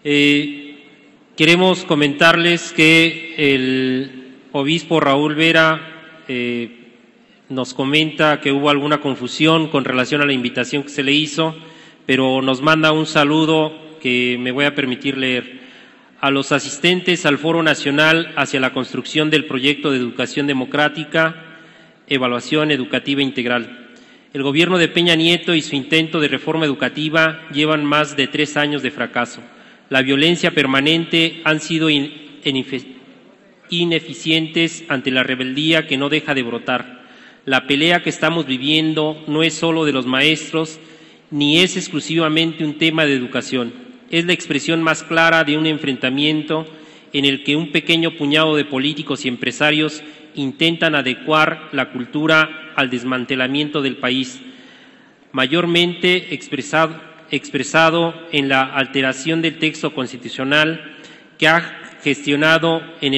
Queremos comentarles que el obispo Raúl Vera nos comenta que hubo alguna confusión con relación a la invitación que se le hizo, pero nos manda un saludo que me voy a permitir leer. A los asistentes al Foro Nacional hacia la construcción del proyecto de educación democrática, evaluación educativa integral. El gobierno de Peña Nieto y su intento de reforma educativa llevan más de 3 años de fracaso. La violencia permanente han sido ineficientes ante la rebeldía que no deja de brotar. La pelea que estamos viviendo no es solo de los maestros, ni es exclusivamente un tema de educación. Es la expresión más clara de un enfrentamiento en el que un pequeño puñado de políticos y empresarios intentan adecuar la cultura al desmantelamiento del país, mayormente expresado en la alteración del texto constitucional que ha gestionado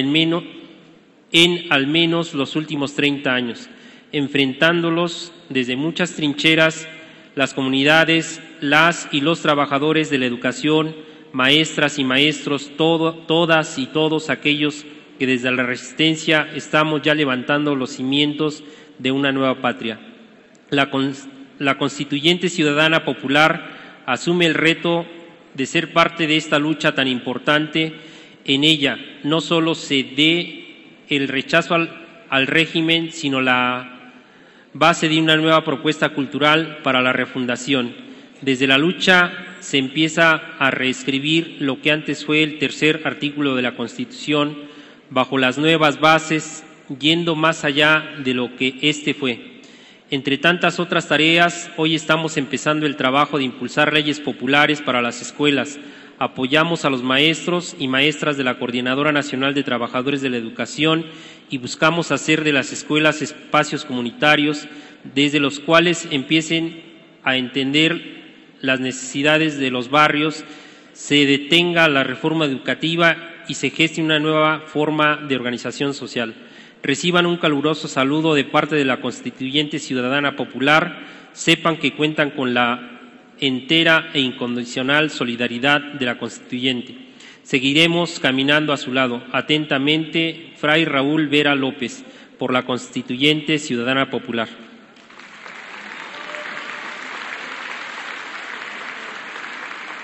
en al menos los últimos 30 años, enfrentándolos desde muchas trincheras las comunidades, las y los trabajadores de la educación, maestras y maestros, todas y todos aquellos que desde la resistencia estamos ya levantando los cimientos de una nueva patria. La Constituyente Ciudadana Popular asume el reto de ser parte de esta lucha tan importante. En ella no solo se dé el rechazo al régimen, sino la base de una nueva propuesta cultural para la refundación. Desde la lucha se empieza a reescribir lo que antes fue el tercer artículo de la Constitución, bajo las nuevas bases, yendo más allá de lo que éste fue. Entre tantas otras tareas, hoy estamos empezando el trabajo de impulsar leyes populares para las escuelas. Apoyamos a los maestros y maestras de la Coordinadora Nacional de Trabajadores de la Educación y buscamos hacer de las escuelas espacios comunitarios desde los cuales empiecen a entender las necesidades de los barrios, se detenga la reforma educativa y se geste una nueva forma de organización social. Reciban un caluroso saludo de parte de la Constituyente Ciudadana Popular. Sepan que cuentan con la entera e incondicional solidaridad de la Constituyente. Seguiremos caminando a su lado. Atentamente, Fray Raúl Vera López, por la Constituyente Ciudadana Popular.